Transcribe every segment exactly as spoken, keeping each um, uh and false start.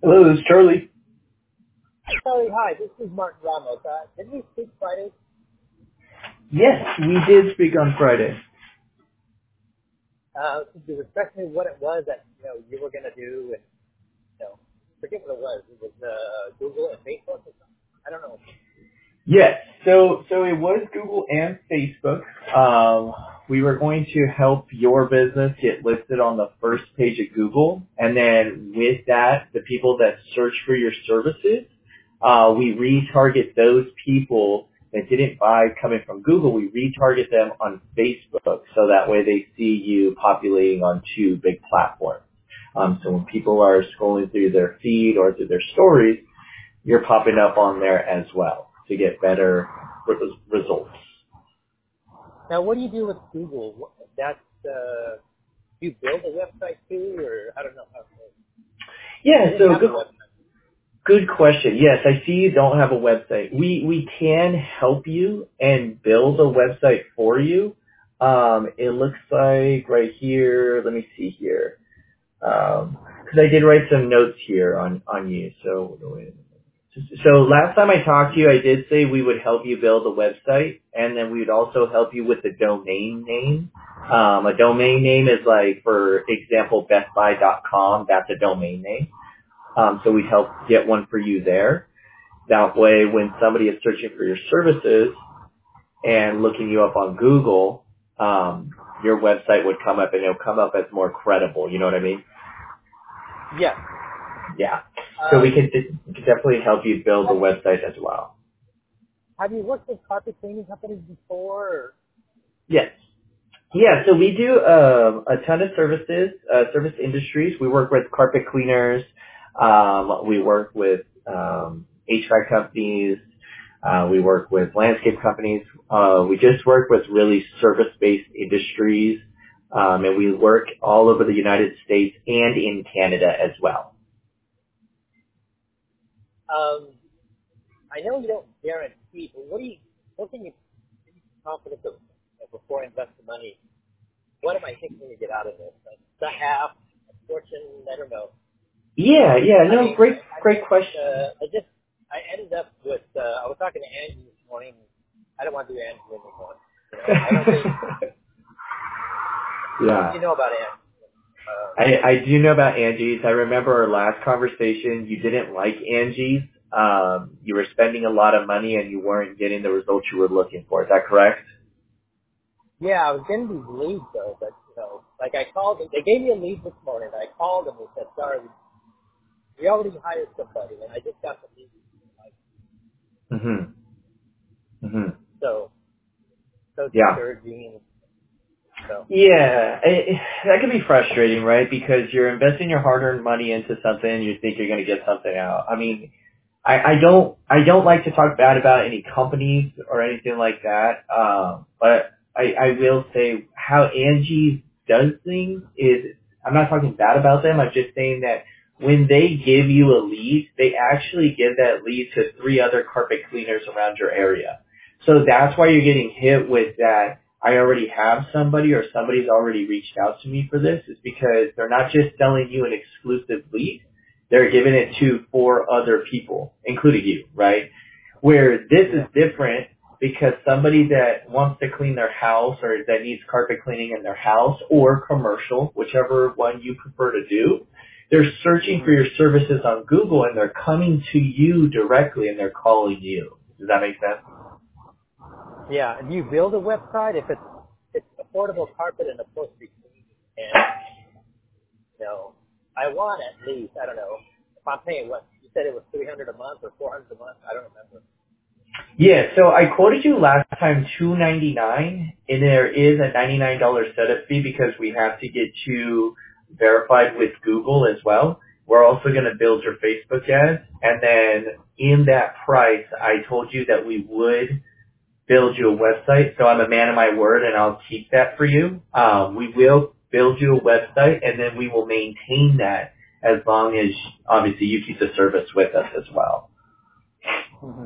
Hello, this is Charlie. Sorry, hi, this is Martin Ramos. Uh, did we speak Friday? Yes, we did speak on Friday. Uh, could you refresh me what it was that, you know, you were going to do and, you know, forget what it was. It was uh, Google and Facebook or something? I don't know. Yes, so so it was Google and Facebook. Um, we were going to help your business get listed on the first page of Google, and then with that, the people that search for your services, uh, we retarget those people that didn't buy coming from Google. We retarget them on Facebook, so that way they see you populating on two big platforms. Um, so when people are scrolling through their feed or through their stories, you're popping up on there as well to get better re- results. Now, what do you do with Google? What- That's, uh, do you build a website too, or I don't know how it works. I Yeah, didn't so have a good, website. good question. Yes, I see you don't have a website. We we can help you and build a website for you. Um, it looks like right here. Let me see here, because I did write some notes here on on you. So wait. So last time I talked to you, I did say we would help you build a website, and then we would also help you with the domain name. Um, a domain name is like, for example, best buy dot com. That's a domain name. Um, so we'd help get one for you there. That way, when somebody is searching for your services and looking you up on Google, um, your website would come up, and it'll come up as more credible. You know what I mean? Yes. Yeah. So we Um, could, we could definitely help you build a have, website as well. have you worked with carpet cleaning companies before? Or? Yes. Yeah, so we do um, a ton of services, uh, service industries. We work with carpet cleaners. Um, we work with um, H V A C companies. Uh, we work with landscape companies. Uh, we just work with really service-based industries, um, and we work all over the United States and in Canada as well. Um, I know you don't guarantee, but what do you, what can you be confident of, of before I invest the money? What am I thinking to get out of this? Like, the half, a portion, I don't know. Yeah, yeah, I no, mean, great, I, I great just, question. uh, I just, I ended up with, uh, I was talking to Angie this morning. I don't want to do Angie anymore. You know, I don't think, what do Yeah. you know about Angie? Uh, I, I do know about Angie's. I remember our last conversation. You didn't like Angie's. Um, you were spending a lot of money and you weren't getting the results you were looking for. Is that correct? yeah, I was getting these leads though, but, you know, like I called, they gave me a lead this morning. I called them and said, sorry, we already hired somebody and I just got the lead. Like, Mm-hmm. Mm-hmm. so, so Yeah. discouraging. So, Yeah, it, that can be frustrating, right? Because you're investing your hard-earned money into something, and you think you're going to get something out. I mean, I, I don't, I don't like to talk bad about any companies or anything like that. Um, but I, I will say how Angie does things is, I'm not talking bad about them. I'm just saying that when they give you a lead, they actually give that lead to three other carpet cleaners around your area. So that's why you're getting hit with that. I already have somebody or somebody's already reached out to me for this, is because they're not just selling you an exclusive lead. They're giving it to four other people, including you, right? Where this is yeah. different because somebody that wants to clean their house or that needs carpet cleaning in their house or commercial, whichever one you prefer to do, they're searching for Mm-hmm. your services on Google and they're coming to you directly and they're calling you. Does that make sense? Yeah, and you build a website if it's it's affordable carpet and upholstery cleaning, and you know, I want at least I don't know if I'm paying what you said it was three hundred a month or four hundred a month. I don't remember. Yeah, so I quoted you last time two ninety nine, and there is a ninety nine dollar setup fee because we have to get you verified with Google as well. We're also going to build your Facebook ads, and then in that price, I told you that we would build you a website. So I'm a man of my word, and I'll keep that for you. Um, we will build you a website, and then we will maintain that as long as obviously you keep the service with us as well. Mm-hmm.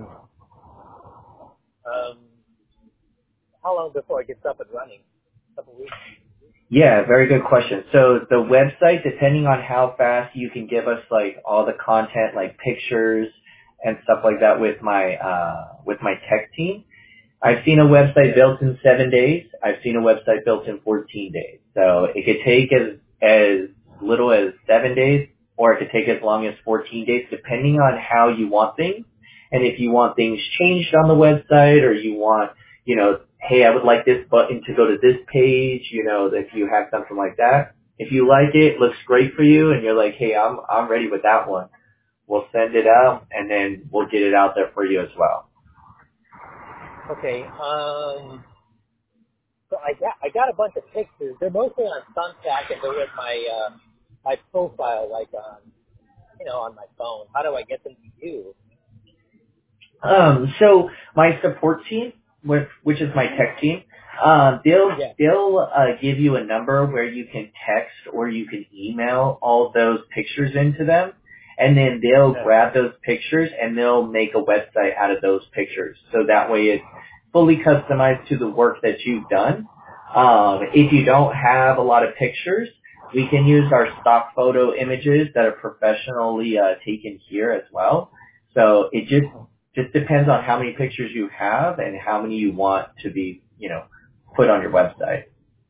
Um, how long before it gets up and running? A couple weeks. Yeah, very good question. So the website, depending on how fast you can give us like all the content, like pictures and stuff like that with my, uh, with my tech team, I've seen a website built in seven days. I've seen a website built in fourteen days. So it could take as, as little as seven days or it could take as long as fourteen days depending on how you want things. And if you want things changed on the website or you want, you know, hey, I would like this button to go to this page, you know, if you have something like that. If you like it, looks great for you and you're like, hey, I'm, I'm ready with that one. We'll send it out and then we'll get it out there for you as well. Okay. Um, so I got I got a bunch of pictures. They're mostly on Thumbtack and they're with my uh, my profile, like on you know on my phone. How do I get them to you? Um, so my support team, which, which is my tech team, uh, they'll Yeah. they'll uh, give you a number where you can text or you can email all those pictures into them, and then they'll Okay. grab those pictures and they'll make a website out of those pictures. So that way it's fully customized to the work that you've done. Um, if you don't have a lot of pictures, we can use our stock photo images that are professionally uh, taken here as well. So it just just depends on how many pictures you have and how many you want to be, you know, put on your website.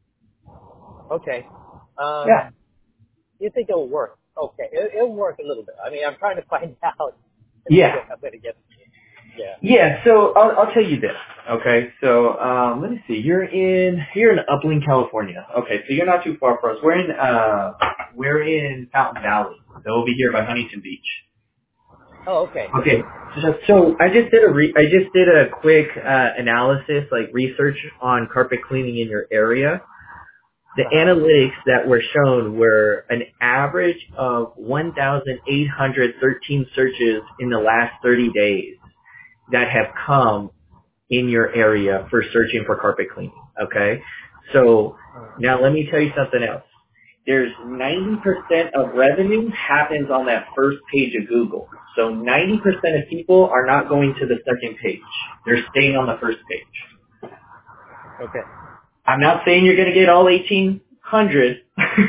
Okay. Um, Yeah. you think it'll work? Okay, it, it'll work a little bit. I mean, I'm trying to find out if I'm Yeah. gonna, I'm gonna get. Yeah. Yeah, so I'll, I'll tell you this. Okay, so um, let me see. You're in you're in Upland, California. Okay, so you're not too far from us. We're in uh we're in Fountain Valley. So we'll be here by Huntington Beach. Oh, okay. Okay, so, so I just did a re- I just did a quick uh, analysis, like research on carpet cleaning in your area. The Uh huh. analytics that were shown were an average of one thousand eight hundred thirteen searches in the last thirty days that have come in your area for searching for carpet cleaning. Okay, so now let me tell you something else. There's ninety percent of revenue happens on that first page of Google. So ninety percent of people are not going to the second page. They're staying on the first page. Okay. I'm not saying you're going to get all eighteen hundred.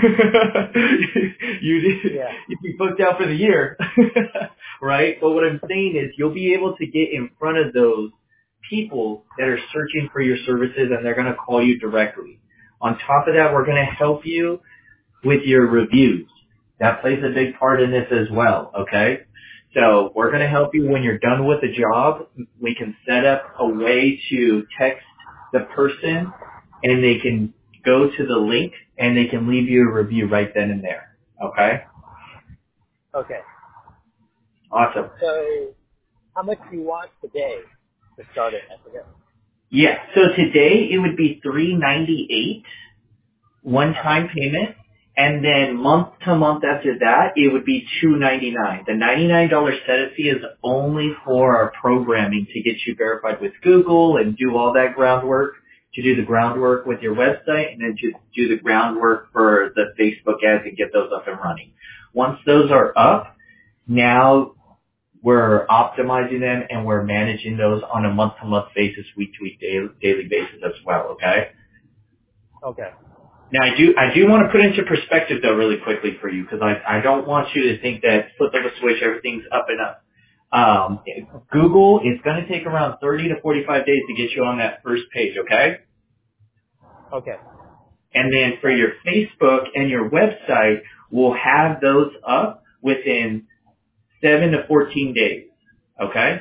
you Yeah. you'd be booked out for the year, right? But what I'm saying is you'll be able to get in front of those people that are searching for your services and they're going to call you directly. On top of that, we're going to help you with your reviews. That plays a big part in this as well, okay? So we're going to help you when you're done with the job. We can set up a way to text the person and they can go to the link and they can leave you a review right then and there, okay? Okay. Awesome. So, how much do you want today to start it? I forget. Yeah, so today it would be three ninety-eight Uh huh. one-time payment, and then month to month after that, it would be two ninety-nine. The ninety-nine dollars setup fee is only for our programming to get you verified with Google and do all that groundwork, to do the groundwork with your website, and then to do the groundwork for the Facebook ads and get those up and running. Once those are up, now we're optimizing them and we're managing those on a month-to-month basis, week-to-week, daily, daily basis as well, okay? Okay. Now, I do I do want to put into perspective, though, really quickly for you, because I, I don't want you to think that flip of a switch, everything's up and up. Um, Google is going to take around thirty to forty-five days to get you on that first page, okay? Okay. And then for your Facebook and your website, we'll have those up within seven to fourteen days, okay?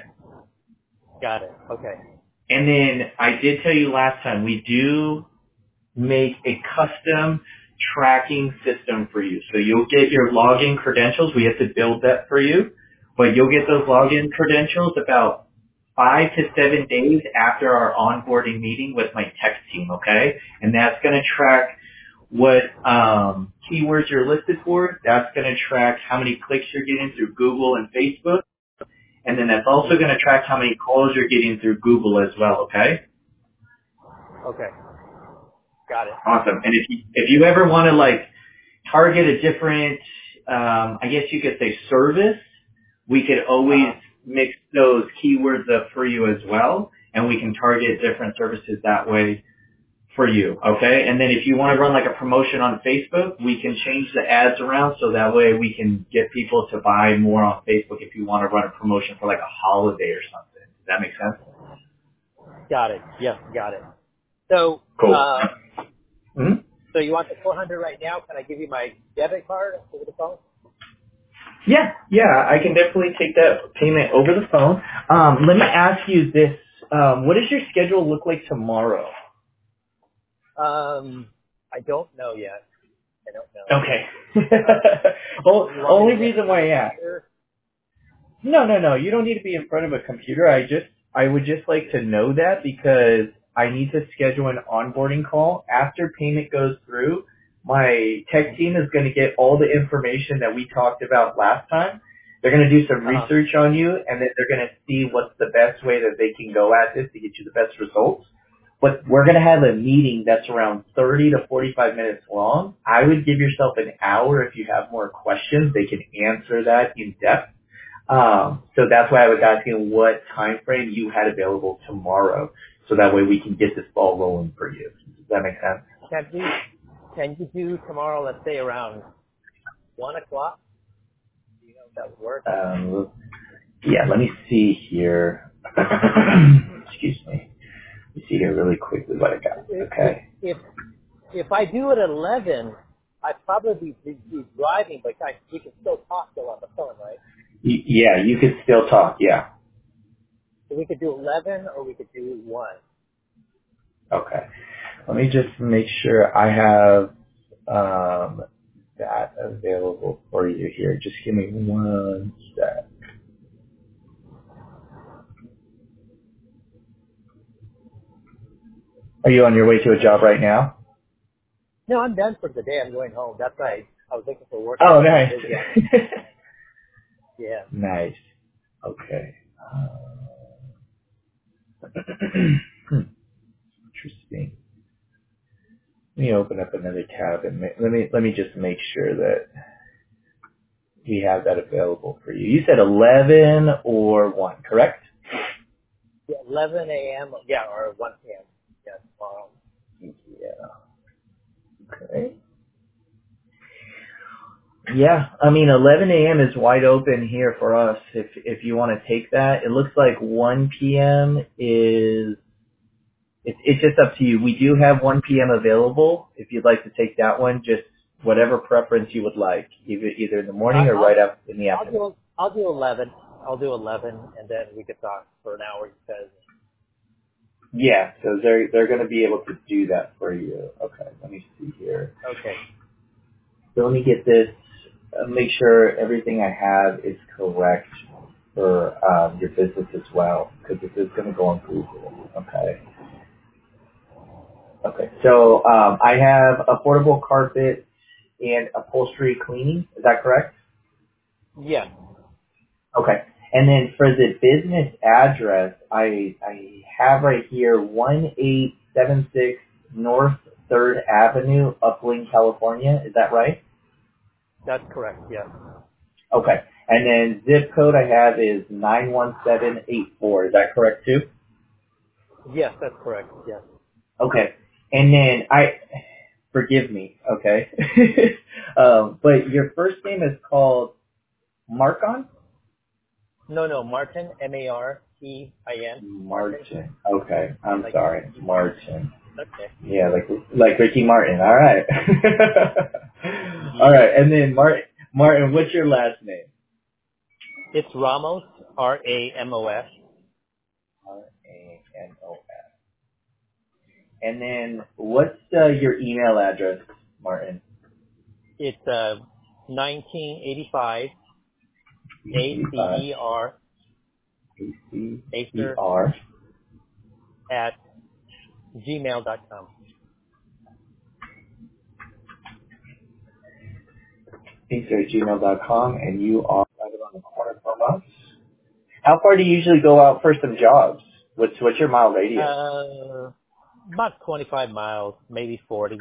Got it. Okay. And then I did tell you last time, we do make a custom tracking system for you. So you'll get your login credentials. We have to build that for you, but you'll get those login credentials about five to seven days after our onboarding meeting with my tech team, okay? And that's going to track what um, keywords you're listed for. That's going to track how many clicks you're getting through Google and Facebook. And then that's also going to track how many calls you're getting through Google as well, okay? Okay. Got it. Awesome. And if you, if you ever want to like target a different, um, I guess you could say service, we could always Uh-huh. mix those keywords up for you as well, and we can target different services that way for you, okay? And then if you want to run like a promotion on Facebook, we can change the ads around so that way we can get people to buy more on Facebook if you want to run a promotion for like a holiday or something. Does that make sense? Got it. Yes, got it. So, Cool. uh, Mm-hmm. so you want the four hundred right now? Can I give you my debit card over the phone? Yeah, yeah, I can definitely take that payment over the phone. Um, let me ask you this. Um, what does your schedule look like tomorrow? Um, I don't know yet. I don't know. Okay. Uh, well, you want me only to get reason why I asked. here? No, no, no. You don't need to be in front of a computer. I just, I would just like to know that because I need to schedule an onboarding call. After payment goes through, my tech team is going to get all the information that we talked about last time. They're going to do some Uh-huh. research on you, and then they're going to see what's the best way that they can go at this to get you the best results. But we're going to have a meeting that's around thirty to forty-five minutes long. I would give yourself an hour if you have more questions. They can answer that in depth. Um, so that's why I was asking what time frame you had available tomorrow, so that way we can get this ball rolling for you. Does that make sense? Can you, can you do tomorrow, let's say around one o'clock? Do you know if that would work? Um, yeah, let me see here. Excuse me. Let me see here really quickly what I got. If, Okay. if, if I do it at eleven, I'd probably be, be driving, but I, we can still talk still on the phone, right? Y- yeah, you could still talk. Yeah. So we could do eleven or we could do one. Okay. Let me just make sure I have um, that available for you here. Just give me one sec. Are you on your way to a job right now? No, I'm done for the day. I'm going home. That's right. I was looking for work. Oh, nice. Yeah. Nice. Okay. Uh, hmm, interesting. Let me open up another tab and ma- let me let me just make sure that we have that available for you. You said eleven or one, correct? Yeah, eleven a.m. Yeah, or one p.m. Yeah, tomorrow. Yeah. Okay. Yeah, I mean, eleven a.m. is wide open here for us. If if you want to take that, it looks like one p.m. is it's it's just up to you. We do have one p.m. available. If you'd like to take that one, just whatever preference you would like, either either in the I, morning or right I'll up in the I'll afternoon. do I'll do eleven. I'll do eleven, and then we could talk for an hour. Because Yeah, so they're they're going to be able to do that for you. Okay, let me see here. okay, So let me get this. Uh, make sure everything I have is correct for um, your business as well, because this is going to go on Google. Okay. Okay. So um, I have affordable carpet and upholstery cleaning. Is that correct? yeah, Okay. And then for the business address, I I have right here one eight seven six North Third Avenue, Upland, California. Is that right? that's correct. Yeah, Okay. And then zip code I have is nine one seven eight four. Is that correct too? yes, that's correct. Yes. Okay. And then I, forgive me, okay? um, but your first name is called Marcon? No, no, Martin, M A R T I N, Martin. Martin. Okay. I'm Like sorry. Martin. okay. Yeah, like like Ricky Martin. All right. All Yeah. right. And then Martin, Martin, what's your last name? It's Ramos, R A M O S. R A N O S. And then what's uh, your email address, Martin? It's uh nineteen eighty-five A C E R A C E Acer R. at gmail dot com. Acer at gmail dot com, and you are right around the corner from us. How far do you usually go out for some jobs? What's what's your mile radius? Uh, about twenty-five miles, maybe forty.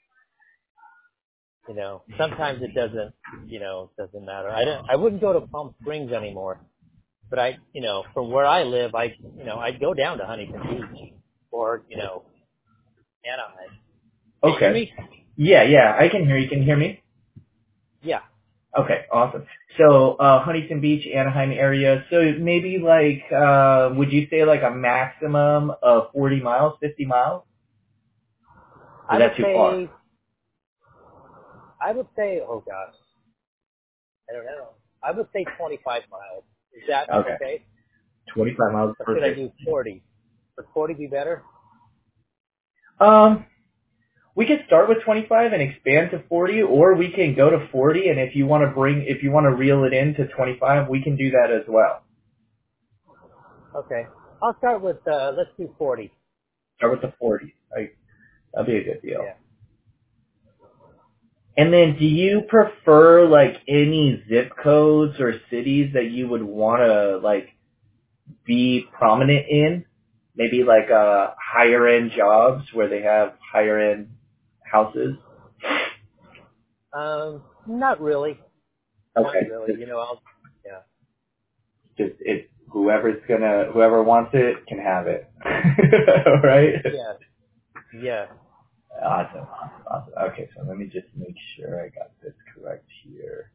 You know, sometimes it doesn't, you know, doesn't matter. I don't, I wouldn't go to Palm Springs anymore, but I, you know, from where I live, I, you know, I'd go down to Huntington Beach or, you know, Anaheim. Can Okay. you hear me? Yeah, yeah, I can hear you. Can you hear me? Yeah. Okay, awesome. So, uh, Huntington Beach, Anaheim area. So maybe like, uh, would you say like a maximum of forty miles, fifty miles? Or I is would that too far? say, I would say, oh gosh, I don't know. I would say twenty-five miles. Is that Okay. okay? twenty-five miles, Or should I perfect. do forty? Would forty be better? Um, we could start with twenty-five and expand to forty, or we can go to forty, and if you want to bring, if you want to reel it in to twenty-five, we can do that as well. Okay. I'll start with, uh, let's do forty. Start with the forty. Like, that'd be a good deal. Yeah. And then do you prefer like any zip codes or cities that you would want to like be prominent in? Maybe like uh higher end jobs where they have higher end houses? Um, not really. Not Okay. really. Just, You know, I'll, yeah. just it whoever's gonna whoever wants it can have it. Right? Yeah. Yeah. Awesome, awesome, awesome. Okay, so let me just make sure I got this correct here.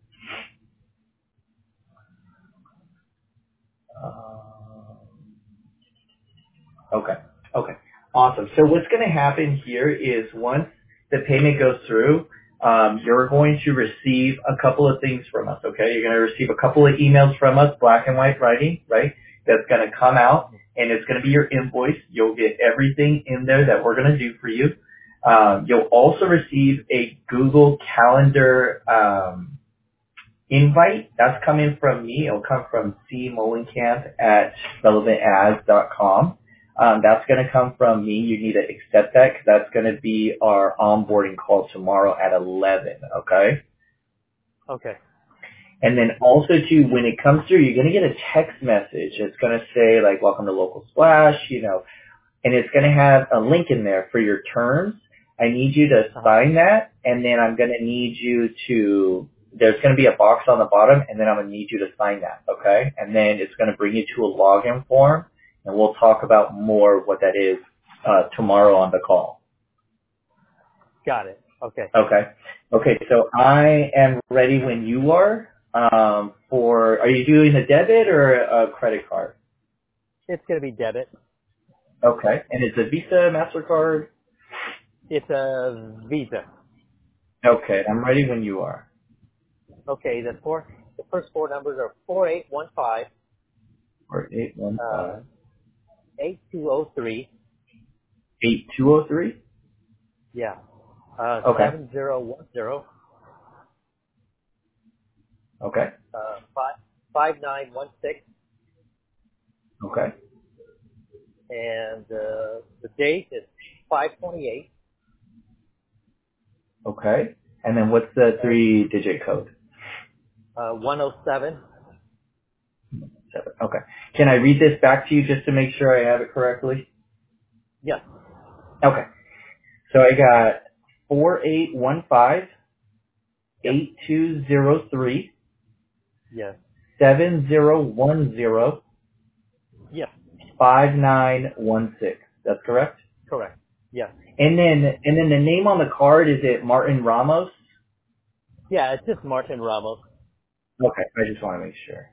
Um, Okay. Okay. Awesome. So what's going to happen here is once the payment goes through, um, you're going to receive a couple of things from us. Okay. You're going to receive a couple of emails from us, black and white writing, right? That's going to come out and it's going to be your invoice. You'll get everything in there that we're going to do for you. Um, you'll also receive a Google Calendar, um, invite. That's coming from me. It'll come from c molenkamp at relevant ads dot com. Um, that's going to come from me. You need to accept that because that's going to be our onboarding call tomorrow at eleven. Okay. Okay. And then also too, when it comes through, you're going to get a text message. It's going to say like, welcome to Local Splash, you know, and it's going to have a link in there for your terms. I need you to Uh-huh. sign that, and then I'm going to need you to, there's going to be a box on the bottom, and then I'm going to need you to sign that, okay? And then it's going to bring you to a login form, and we'll talk about more what that is uh, tomorrow on the call. Got it. Okay. Okay. Okay, so I am ready when you are. Um, for, are you doing a debit or a credit card? It's going to be debit. Okay, and it's a Visa, MasterCard? It's a Visa. Okay, I'm ready when you are. Okay. The four, the first four numbers are four eight one five, Or eight one uh, five eight two zero three. eight two zero three. Yeah. Uh, Okay. seven zero one zero. Okay. Uh, five five nine one six. Okay. And uh, the date is five twenty eight. Okay. And then what's the three digit code? Uh, one oh seven. Seven. Okay. Can I read this back to you just to make sure I have it correctly? Yes. Okay. So I got four eight one five Yes. eight two zero three Yes. seven zero one zero Yes. five nine one six. That's correct? Correct. Yes. And then and then the name on the card, is it Martin Ramos? Yeah, it's just Martin Ramos. Okay. I just want to make sure.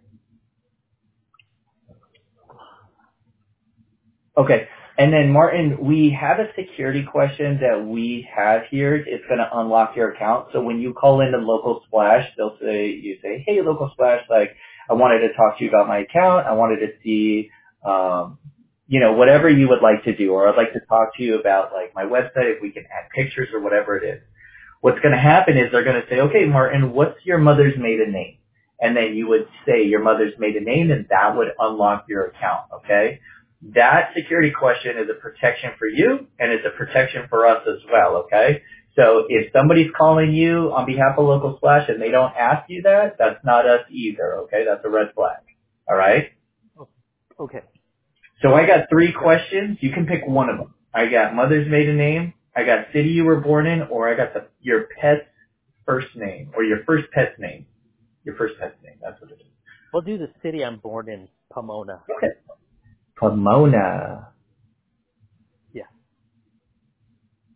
Okay. And then Martin, we have a security question that we have here. It's going to unlock your account. So when you call into Local Splash, they'll say, you say, hey, Local Splash, like, I wanted to talk to you about my account. I wanted to see, um, you know, whatever you would like to do, or I'd like to talk to you about like my website, if we can add pictures or whatever it is. What's going to happen is they're going to say, okay, Martin, what's your mother's maiden name? And then you would say your mother's maiden name, and that would unlock your account, okay? That security question is a protection for you, and it's a protection for us as well, okay? So if somebody's calling you on behalf of Local Splash and they don't ask you that, that's not us either, okay? That's a red flag, all right? Okay. So I got three questions. You can pick one of them. I got mother's maiden name, I got city you were born in, or I got the, your pet's first name, or your first pet's name. Your first pet's name, that's what it is. We'll do the city I'm born in, Pomona. Okay. Pomona. Yeah.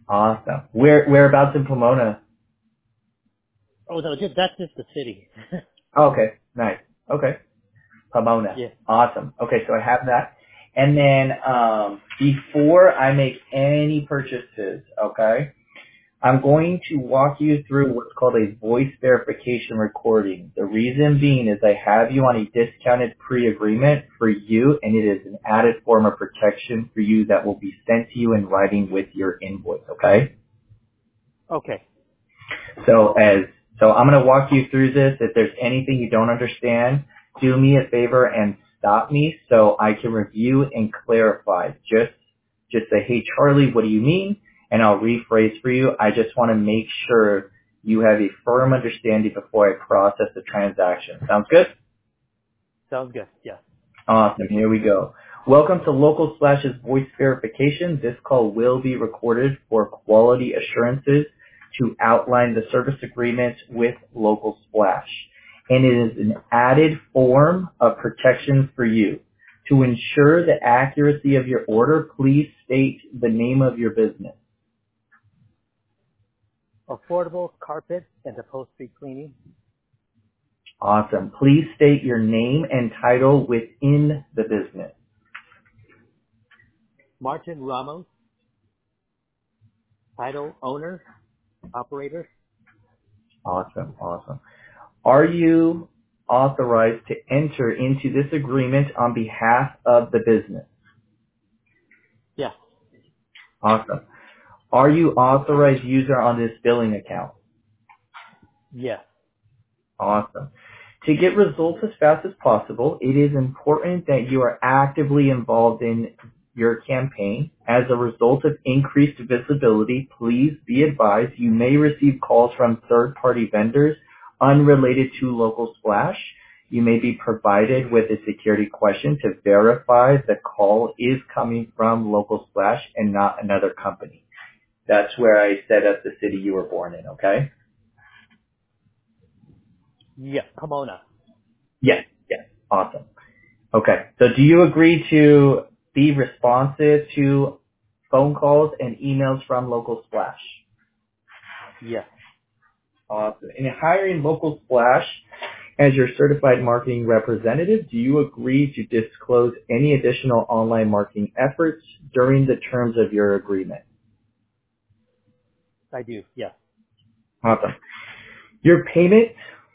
Awesome. Where whereabouts in Pomona? Oh no, just that's just the city. Oh, okay, nice. Okay, Pomona. Yeah. Awesome. Okay, so I have that. And then um, before I make any purchases, okay, I'm going to walk you through what's called a voice verification recording. The reason being is I have you on a discounted pre-agreement for you, and it is an added form of protection for you that will be sent to you in writing with your invoice, okay? Okay. So as so I'm going to walk you through this. If there's anything you don't understand, do me a favor and stop me so I can review and clarify. Just just say, hey, Charlie, what do you mean? And I'll rephrase for you. I just want to make sure you have a firm understanding before I process the transaction. Sounds good? Sounds good. Yeah. Awesome. Here we go. Welcome to Local Splash's voice verification. This call will be recorded for quality assurances to outline the service agreement with Local Splash. And it is an added form of protection for you. To ensure the accuracy of your order, please state the name of your business. Affordable carpet and upholstery cleaning. Awesome. Please state your name and title within the business. Martin Ramos. Title owner, operator. Awesome. Awesome. Are you authorized to enter into this agreement on behalf of the business? Yeah. Awesome. Are you authorized user on this billing account? Yeah. Awesome. To get results as fast as possible, it is important that you are actively involved in your campaign. As a result of increased visibility, please be advised you may receive calls from third-party vendors unrelated to Local Splash. You may be provided with a security question to verify the call is coming from Local Splash and not another company. That's where I set up the city you were born in, okay? Yeah. Pomona. Yes, yes. Awesome. Okay. So do you agree to be responsive to phone calls and emails from Local Splash? Yeah. Awesome. In hiring Local Splash as your certified marketing representative, do you agree to disclose any additional online marketing efforts during the terms of your agreement? I do. Yeah. Awesome. Your payment,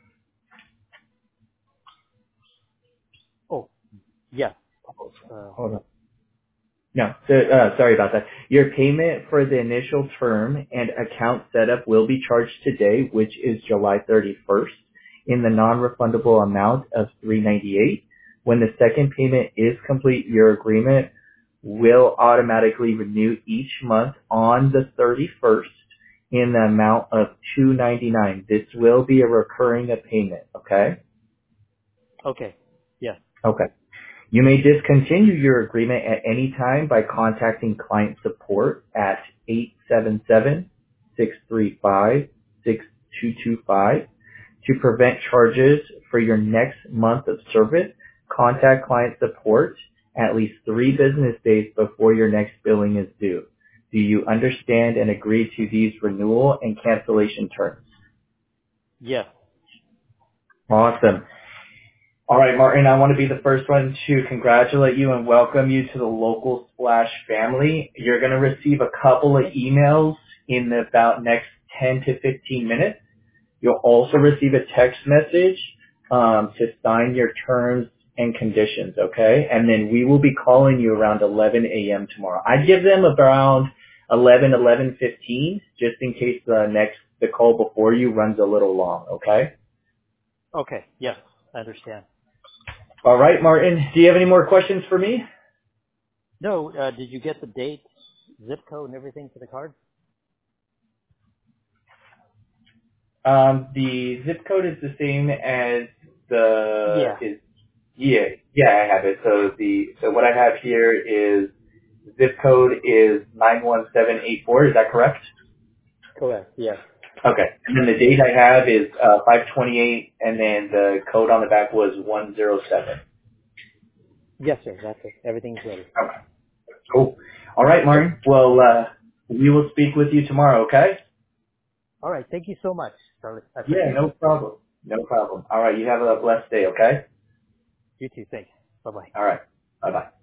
Oh. Yeah. hold Uh, on. No, so, uh, sorry about that. Your payment for the initial term and account setup will be charged today, which is July thirty-first, in the non-refundable amount of three hundred ninety-eight dollars. When the second payment is complete, your agreement will automatically renew each month on the thirty-first in the amount of two hundred ninety-nine dollars. This will be a recurring payment, okay? okay. Yeah. Okay. You may discontinue your agreement at any time by contacting client support at eight seven seven, six three five, six two two five. To prevent charges for your next month of service, contact client support at least three business days before your next billing is due. Do you understand and agree to these renewal and cancellation terms? Yeah. Awesome. All right, Martin, I want to be the first one to congratulate you and welcome you to the Local Splash family. You're going to receive a couple of emails in the about next ten to fifteen minutes. You'll also receive a text message um, to sign your terms and conditions, okay? And then we will be calling you around eleven a.m. tomorrow. I'd give them around eleven, eleven fifteen, just in case the next the call before you runs a little long, okay? Okay. Yeah. I understand. All right, Martin, do you have any more questions for me? No, uh, did you get the date, zip code, and everything for the card? Um, the zip code is the same as the Yeah. is yeah yeah I have it. So the so what I have here is zip code is nine one seven eight four. Is that correct? Correct. Yeah. Okay. And then the date I have is uh, five twenty-eight, and then the code on the back was one zero seven. Yes, sir. That's it. Everything's ready. Okay. Cool. All right, Martin. Well, uh, We will speak with you tomorrow, okay? All right. Thank you so much, Charlie. I Yeah, appreciate no it. problem. No problem. All right, you have a blessed day, okay? You too. Thanks. Bye bye. All right. Bye-bye.